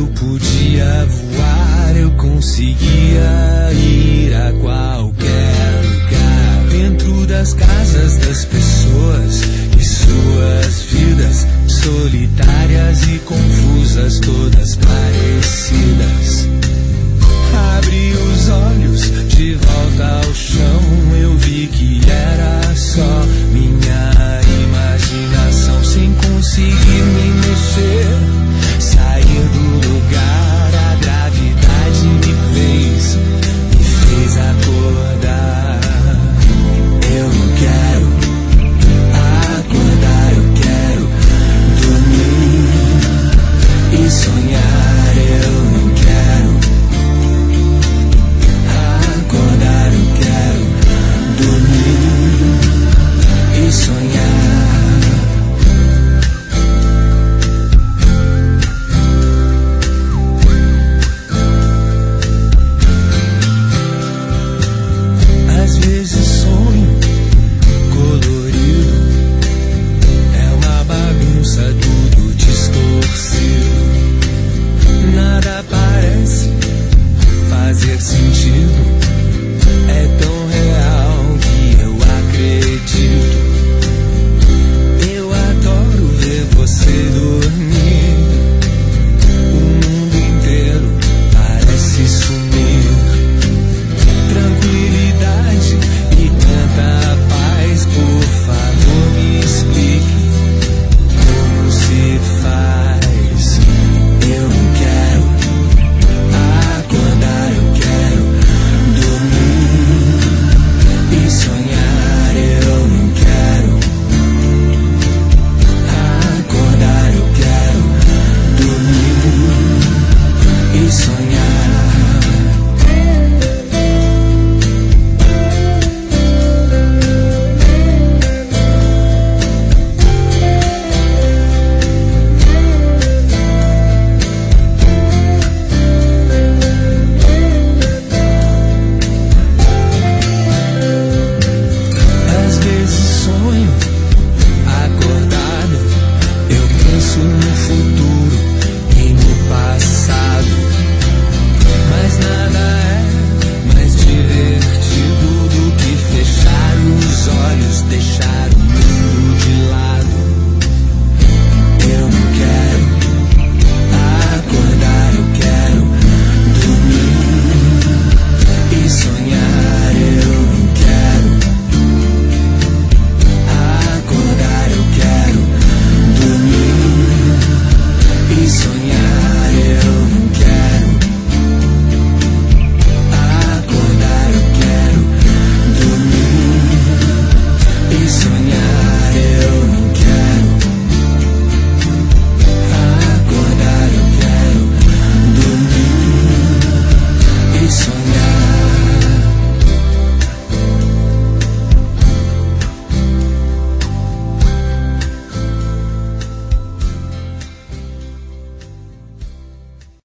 podia voar, eu conseguia ir a qualquer lugar. Dentro das casas das pessoas e suas vidas solitárias e confusas, todas parecidas. Abri os olhos de volta ao chão, eu vi que era só minha imaginação, sem conseguir me mexer, sair do lugar. A gravidade me fez acordar. Eu não quero acordar, eu quero dormir e sonhar. Eu não quero acordar, eu quero dormir e sonhar. Às vezes sonho colorido, é uma bagunça, tudo distorcido. Nada parece fazer sentido.